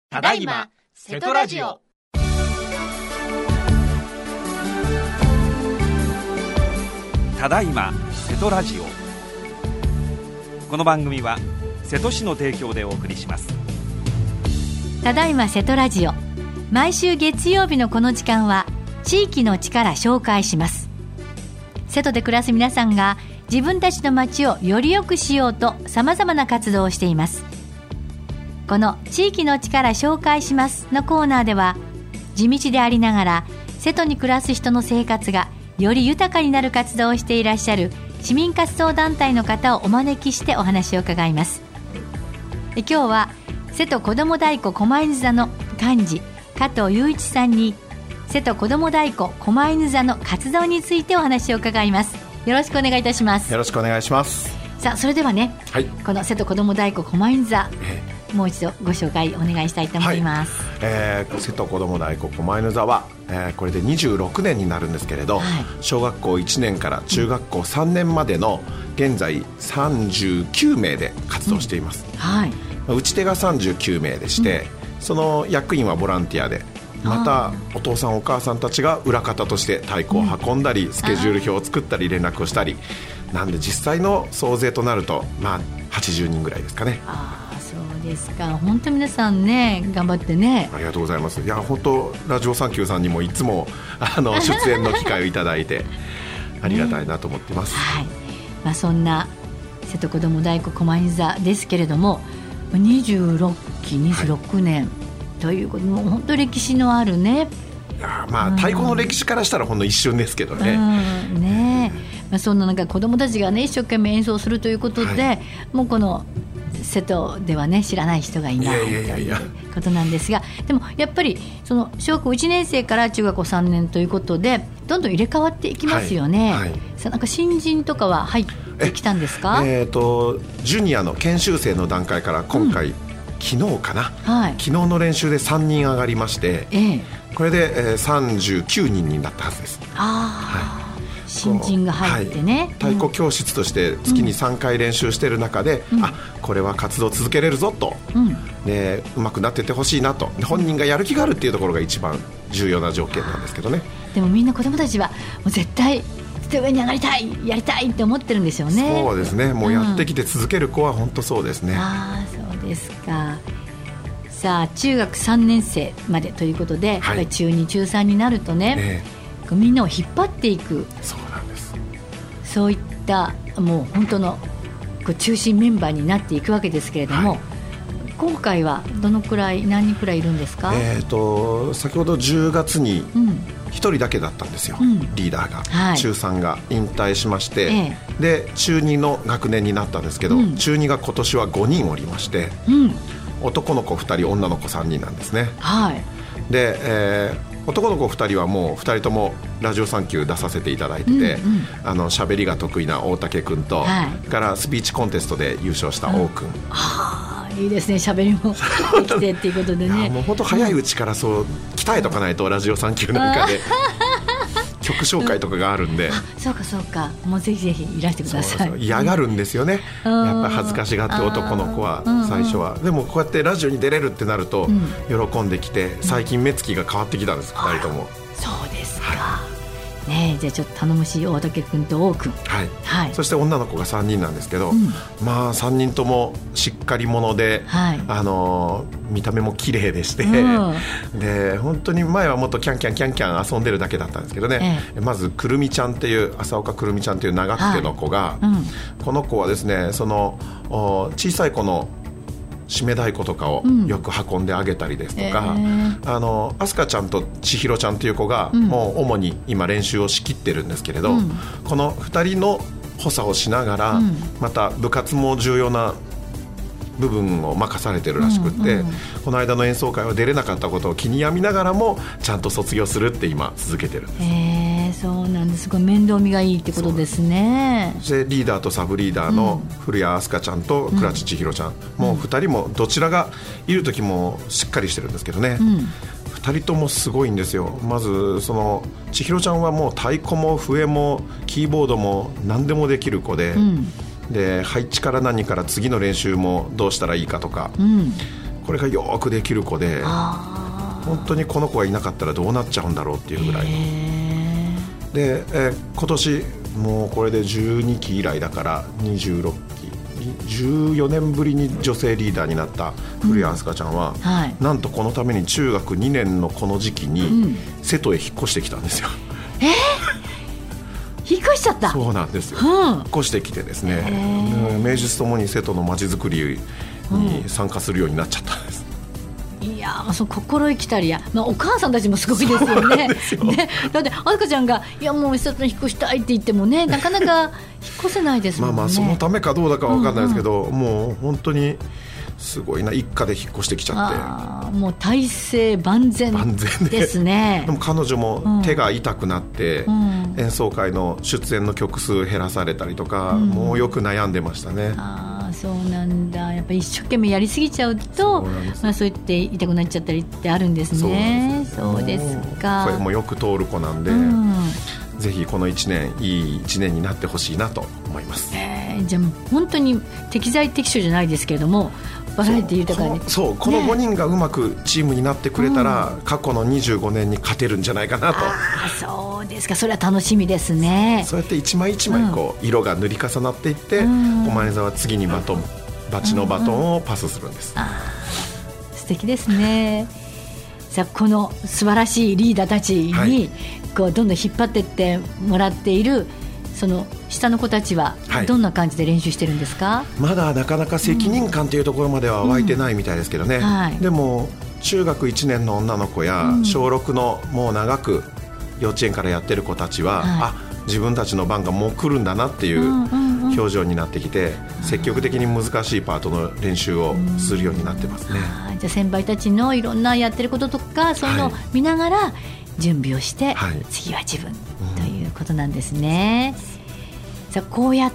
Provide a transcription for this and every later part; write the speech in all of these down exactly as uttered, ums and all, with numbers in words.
ただいま瀬戸ラジオ。 ただいま瀬戸ラジオ。この番組は瀬戸市の提供でお送りします。 ただいま瀬戸ラジオ、毎週月曜日のこの時間は地域の力紹介します。瀬戸で暮らす皆さんが自分たちの街をより良くしようとさまざまな活動をしています。この地域の力紹介しますのコーナーでは、地道でありながら瀬戸に暮らす人の生活がより豊かになる活動をしていらっしゃる市民活動団体の方をお招きしてお話を伺います。今日は瀬戸こども太鼓狛犬座の幹事加藤雄一さんに、瀬戸こども太鼓狛犬座の活動についてお話を伺います。よろしくお願いいたします。 よろしくお願いします。 さあ、それではね、はい、この瀬戸こども太鼓狛犬座、 えー、もう一度ご紹介お願いしたいと思います。 はい、えー、瀬戸こども太鼓狛犬座は、えー、これでにじゅうろくねんになるんですけれど、はい、小学校いちねんから中学校さんねんまでの現在さんじゅうきゅうめいで活動しています。 うん、はい、 打ち手がさんじゅうきゅうめいでして、うん、その役員はボランティアで、またお父さんお母さんたちが裏方として太鼓を運んだり、うん、スケジュール表を作ったり連絡をしたりなんで、実際の総勢となると、まあ、はちじゅうにんぐらいですかね。 ああ、そうですか。本当皆さんね、頑張ってね。 ありがとうございます。いや、本当ラジオサンキューさんにもいつもあの出演の機会をいただいてありがたいなと思っています。 ね、はい、まあ、そんな瀬戸こども太鼓狛犬座ですけれども、にじゅうろっきにじゅうろくねん、はい、ということも本当歴史のあるね。 いや、まあ、太鼓の歴史からしたらほんの一瞬ですけどね。 うん、ね、まあ、そんな中子どもたちが、ね、一生懸命演奏するということで、はい、もうこの瀬戸では、ね、知らない人がいないということなんですが、でもやっぱりその小学校いちねんせいから中学校さんねんということでどんどん入れ替わっていきますよね。はいはい、さ、なんか新人とかは入ってきたんですか？ え、えー、とジュニアの研修生の段階から今回、うん、昨日かな、はい、昨日の練習でさんにん上がりまして、えー、これで、えー、さんじゅうきゅうにんになったはずです。 あ、はい、新人が入ってね、はい、 太鼓教室として月にさんかい練習している中で、うん、あ、これは活動続けれるぞと、うん、でうまくなっていってほしいなと、本人がやる気があるっていうところが一番重要な条件なんですけどね。 でもみんな子どもたちはもう絶対上に上がりたい、やりたいって思ってるんですよね。 そうですね、もうやってきて続ける子は本当そうですね。 うん、あ、そうですか。さあ、中学さんねんせいまでということで、はい、やっぱり中に中さんになるとね、えー、みんなを引っ張っていく、 そうなんです。 そういったもう本当のこう中心メンバーになっていくわけですけれども、はい、今回はどのくらい、何人くらいいるんですか？ えー、と先ほどじゅうがつにひとりだけだったんですよ、うん、リーダーが、はい、中さんが引退しまして、ええ、で中にの学年になったんですけど、うん、中にが今年はごにんおりまして、うん、男の子ふたり女の子さんにんなんですね。はい、で、えー、男の子ふたりはもうふたりともラジオサンキュー出させていただいてて、うんうん、あの喋りが得意な大竹君と、はい、からスピーチコンテストで優勝した王君、うん、 はあ、いいですね、喋りもできてっていうことでね。 いや、もう本当早いうちからそう鍛えとかないと、ラジオサンキューなんかで曲紹介とかがあるんで、うん、 あ、そうかそうか、もうぜひぜひいらしてください。 そうそう、嫌がるんですよね、うん、やっぱり恥ずかしがって男の子は最初は、うんうん、でもこうやってラジオに出れるってなると、うん、喜んできて、最近目つきが変わってきたんです、ふたりとも。 そうですか、はい、ね、じゃあちょっと頼もしい大竹君と王君、 はいはい、そして女の子がさんにんなんですけど、うん、まあさんにんともしっかり者で、はい、あの見た目も綺麗でして、うん、で本当に前はもっとキャンキャンキャンキャン遊んでるだけだったんですけどね、ええ、まずくるみちゃんっていう浅岡くるみちゃんっていう長久手の子が、はい、うん、この子はですね、その小さい子の締め太鼓とかをよく運んであげたりですとか、うん、あのアスカちゃんと千尋ちゃんという子が、うん、もう主に今練習を仕切ってるんですけれど、うん、このふたりの補佐をしながら、うん、また部活も重要な部分を任されてるらしくって、うんうん、この間の演奏会は出れなかったことを気に病みながらもちゃんと卒業するって今続けてるんです。 へー、そうなんです。すごい面倒見がいいってことですね。 そしてリーダーとサブリーダーの古谷明日香ちゃんと倉知千尋ちゃん、うん、もうふたりもどちらがいる時もしっかりしてるんですけどね、うん、ふたりともすごいんですよ。まずその千尋ちゃんはもう太鼓も笛もキーボードも何でもできる子で、うん、で配置から何から次の練習もどうしたらいいかとか、うん、 これがよくできる子で、本当にこの子がいなかったらどうなっちゃうんだろうっていうぐらいで、えー、今年もうこれでじゅうにき以来だからにじゅうろっき、じゅうよねんぶりに女性リーダーになった古谷明日香ちゃんは、うんはい、なんとこのために中学にねんのこの時期に、うん、瀬戸へ引っ越してきたんですよ。 えー引っ越しちゃった。 そうなんですよ、うん、引っ越してきてですね、名実ともに瀬戸の街づくりに参加するようになっちゃったんです、 うん、いやその心意気たりや、まあ、お母さんたちもすごいですよね。よねだってあすかちゃんがいやもう瀬戸に引っ越したいって言ってもねなかなか引っ越せないですもんね。 まあまあそのためかどうだかは分かんないですけど、うんうん、もう本当にすごいな、一家で引っ越してきちゃって、 あもう体制万全ですね。 でも彼女も手が痛くなって、うん、演奏会の出演の曲数減らされたりとか、うん、もうよく悩んでましたね。 あそうなんだ。やっぱり一生懸命やりすぎちゃうとそう、まあ、そう言って痛くなっちゃったりってあるんですね。そうですか。 これもよく通る子なんで、うん、ぜひこのいちねんいいいちねんになってほしいなと思います。 えー、じゃあもう本当に適材適所じゃないですけれどもバラエティ豊かにそうこのごにんがうまくチームになってくれたら、ね、過去のにじゅうごねんに勝てるんじゃないかなと。 あそうですか。それは楽しみですね。 そうやって一枚一枚こう、うん、色が塗り重なっていって、うん、駒根座は次にバトンバチのバトンをパスするんです、うんうん、あ素敵ですね。さあこの素晴らしいリーダーたちに、はい、こうどんどん引っ張っていってもらっているその下の子たちはどんな感じで練習してるんですか？はい、 まだなかなか責任感というところまでは湧いてないみたいですけどね、うんはい、でも中学いちねんの女の子や、うん、小ろくのもう長く幼稚園からやってる子たちは、はい、あ自分たちの番がもう来るんだなっていう表情になってきて、うんうんうん、積極的に難しいパートの練習をするようになってますね、 うん、じゃあ先輩たちのいろんなやってることとかそういうのを見ながら準備をして、はい、次は自分ということなんですね、うん、さあこうやって、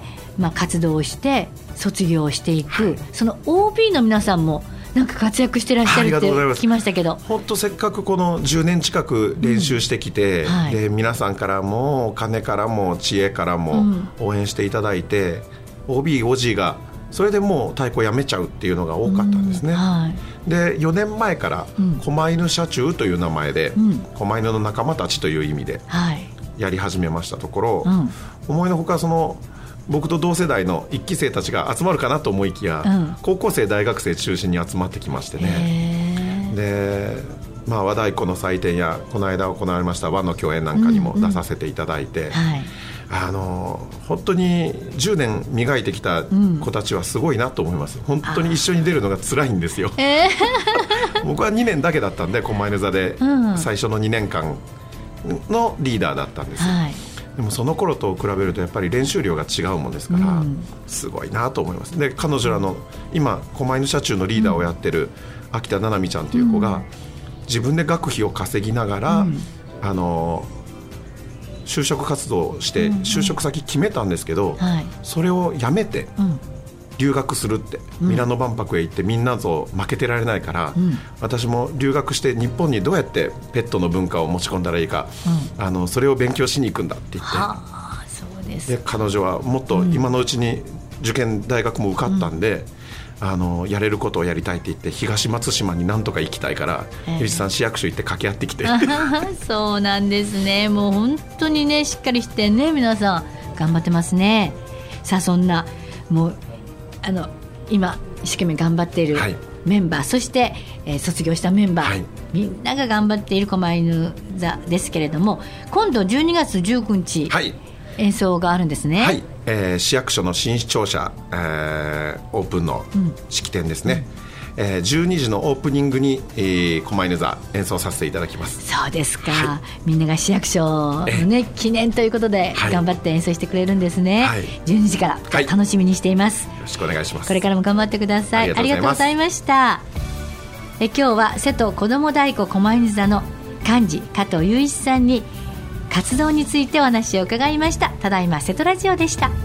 まあ、活動をして卒業していく、はい、その オービー の皆さんもなんか活躍してらっしゃるって聞きましたけど、 本当せっかくこのじゅうねん近く練習してきて、うんはい、で皆さんからもお金からも知恵からも応援していただいて、うん、オービー、オージー がそれでもう太鼓やめちゃうっていうのが多かったんですね、うんはい、でよねんまえから狛犬社中という名前で、うん、狛犬の仲間たちという意味でやり始めましたところ、うん、思いのほかその僕と同世代のいっき生たちが集まるかなと思いきや、うん、高校生大学生中心に集まってきましてね、で、まあ、和太鼓の祭典やこの間行われました和の共演なんかにも出させていただいて、うんうんはい、あの本当にじゅうねん磨いてきた子たちはすごいなと思います、うん、本当に一緒に出るのが辛いんですよ、えー、僕はにねんだけだったんで狛犬座で最初のにねんかんのリーダーだったんですよ、はい、でもその頃と比べるとやっぱり練習量が違うもんですから、うん、すごいなと思います。で彼女らの今狛犬社中のリーダーをやってる秋田七海ちゃんという子が、うん、自分で学費を稼ぎながら、うん、あの就職活動をして就職先決めたんですけど、うんはい、それをやめて、うん留学するって、うん、ミラノ万博へ行ってみんなと負けてられないから、うん、私も留学して日本にどうやってペットの文化を持ち込んだらいいか、うん、あのそれを勉強しに行くんだって言って、はあ、そうです。で彼女はもっと今のうちに受験大学も受かったんで、うん、あのやれることをやりたいって言って東松島になんとか行きたいから、えー、ゆうじさん市役所行って掛け合ってきてそうなんですね。もう本当にねしっかりしてね皆さん頑張ってますね。さあそんなもうあの今一生懸命頑張っているメンバー、はい、そして、えー、卒業したメンバー、はい、みんなが頑張っている狛犬座ですけれども今度じゅうにがつじゅうくにち、はい、演奏があるんですね、 はいえー、市役所の新市庁舎、えー、オープンの式典ですね、うんえー、じゅうにじのオープニングに、えー、狛犬座演奏させていただきます。 そうですか、はい、みんなが市役所の、ね、記念ということで頑張って演奏してくれるんですね、はい、じゅうにじから楽しみにしています、はい、 よろしくお願いします。 これからも頑張ってください。ありがとうございました。え今日は瀬戸子ども太鼓狛犬座の幹事加藤雄一さんに活動についてお話を伺いました。ただいま瀬戸ラジオでした。